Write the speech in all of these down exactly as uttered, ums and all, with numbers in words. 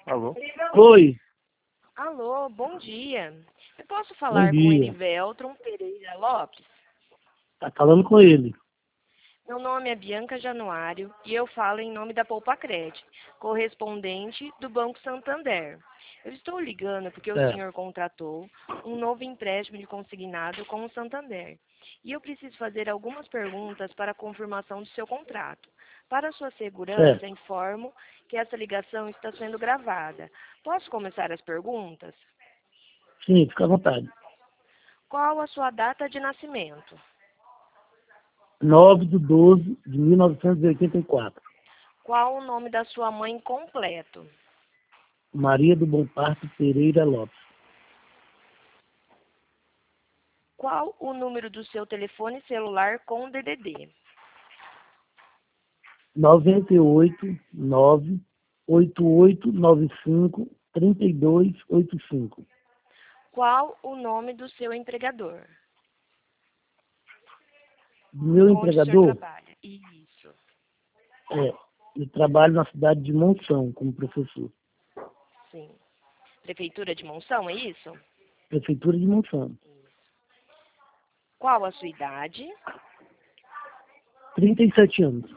Alô? Oi, Alô, bom dia. Eu posso bom falar com dia. Elivelton Pereira Lopes? Tá falando com ele. Meu nome é Bianca Januário e eu falo em nome da Poupa Cred, correspondente do Banco Santander. Eu estou ligando porque o É, senhor contratou um novo empréstimo de consignado com o Santander. E eu preciso fazer algumas perguntas para a confirmação do seu contrato. Para sua segurança, certo. informo que essa ligação está sendo gravada. Posso começar as perguntas? Sim, fica à vontade. Qual a sua data de nascimento? nove de doze de mil novecentos e oitenta e quatro. Qual o nome da sua mãe completo? Maria do Bom Parto Pereira Lopes. Qual o número do seu telefone celular com D D D? noventa e oito, nove, oito oito nove cinco, trinta e dois oitenta e cinco. Qual o nome do seu empregador? Meu Onde o senhor empregador, trabalha? Isso. é, eu trabalho na cidade de Monção como professor. Sim. Prefeitura de Monção, é isso? Prefeitura de Monção. Qual a sua idade? trinta e sete anos.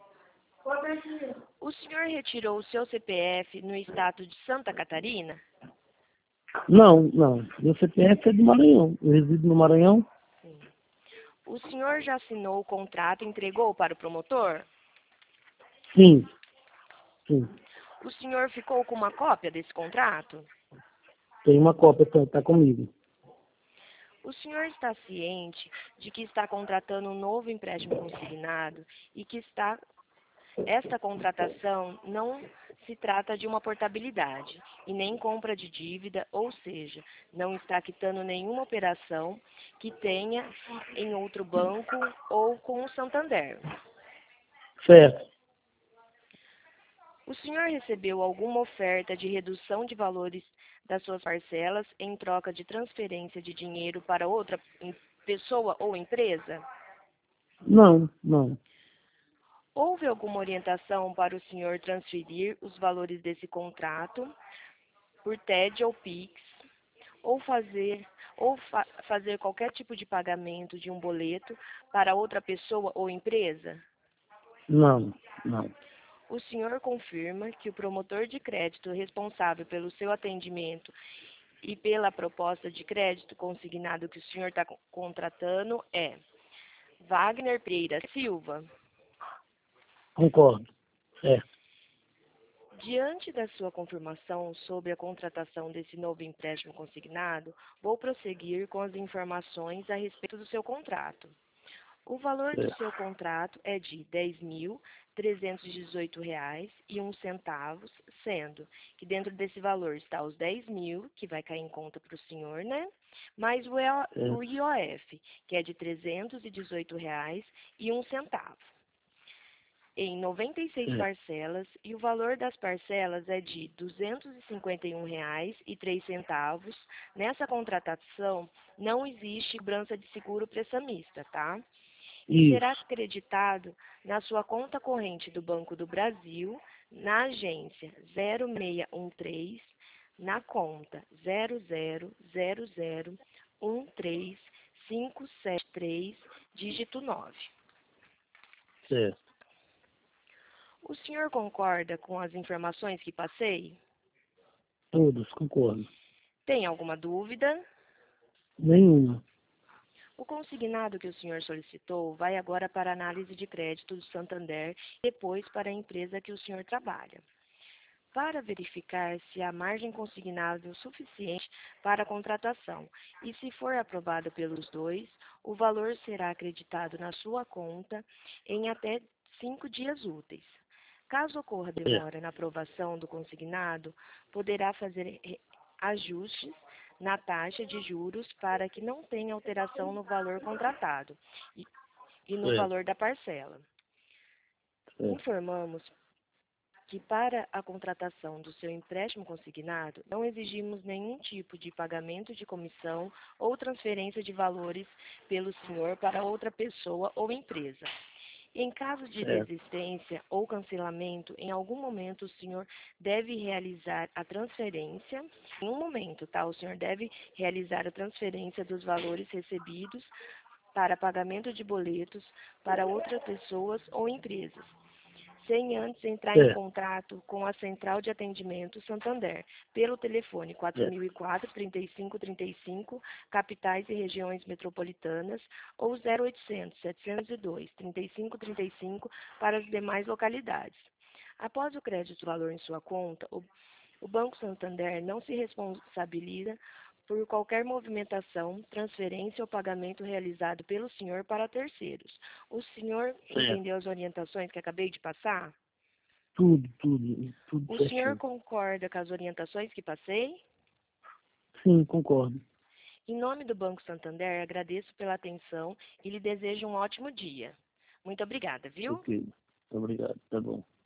O senhor retirou o seu C P F no estado de Santa Catarina? Não, não. Meu C P F é do Maranhão. Eu resido no Maranhão. Sim. O senhor já assinou o contrato e entregou para o promotor? Sim, sim. O senhor ficou com uma cópia desse contrato? Tem uma cópia, tá, tá comigo. O senhor está ciente de que está contratando um novo empréstimo consignado e que está esta contratação não se trata de uma portabilidade e nem compra de dívida, ou seja, não está quitando nenhuma operação que tenha em outro banco ou com o Santander. Certo. O senhor recebeu alguma oferta de redução de valores das suas parcelas em troca de transferência de dinheiro para outra em- pessoa ou empresa? Não, não. Houve alguma orientação para o senhor transferir os valores desse contrato por T E D ou Pix, ou fazer ou fa- fazer qualquer tipo de pagamento de um boleto para outra pessoa ou empresa? Não, não. O senhor confirma que o promotor de crédito responsável pelo seu atendimento e pela proposta de crédito consignado que o senhor está co- contratando é Wagner Pereira Silva. Concordo. Certo. Diante da sua confirmação sobre a contratação desse novo empréstimo consignado, vou prosseguir com as informações a respeito do seu contrato. O valor do Certo. seu contrato é de dez mil trezentos e dezoito reais e um centavos, sendo que dentro desse valor está os dez mil, que vai cair em conta para o senhor, né? Mais o E O o I O F, que é de trezentos e dezoito reais e um centavo, em noventa e seis Certo. parcelas, e o valor das parcelas é de duzentos e cinquenta e um reais e três centavos. Nessa contratação não existe cobrança de seguro prestamista, tá? E será Isso. acreditado na sua conta corrente do Banco do Brasil, na agência zero seis um três, na conta zero zero zero zero um três cinco sete três, dígito nove. Certo. O senhor concorda com as informações que passei? Todos, concordo. Tem alguma dúvida? Nenhuma. O consignado que o senhor solicitou vai agora para a análise de crédito do Santander e depois para a empresa que o senhor trabalha, para verificar se há margem consignável suficiente para a contratação. E se for aprovado pelos dois, o valor será acreditado na sua conta em até cinco dias úteis. Caso ocorra Certo. demora na aprovação do consignado, poderá fazer re- ajustes na taxa de juros para que não tenha alteração no valor contratado e, e no Certo. valor da parcela. Certo. Informamos que para a contratação do seu empréstimo consignado, não exigimos nenhum tipo de pagamento de comissão ou transferência de valores pelo senhor para outra pessoa ou empresa. Em caso de certo, desistência ou cancelamento, em algum momento o senhor deve realizar a transferência. Em um momento, tá? O senhor deve realizar a transferência dos valores recebidos para pagamento de boletos para outras pessoas ou empresas, sem antes entrar em certo, contato com a Central de Atendimento Santander, pelo telefone quatro certo. mil e quatro, trinta e cinco trinta e cinco, capitais e regiões metropolitanas, ou zero oitocentos, setecentos e dois, trinta e cinco trinta e cinco para as demais localidades. Após o crédito do valor em sua conta, o, o Banco Santander não se responsabiliza por qualquer movimentação, transferência ou pagamento realizado pelo senhor para terceiros. O senhor Certo. entendeu as orientações que acabei de passar? Tudo, tudo, tudo O senhor certinho. concorda com as orientações que passei? Sim, concordo. Em nome do Banco Santander, agradeço pela atenção e lhe desejo um ótimo dia. Muito obrigada, viu? Ok. Obrigado, tá bom.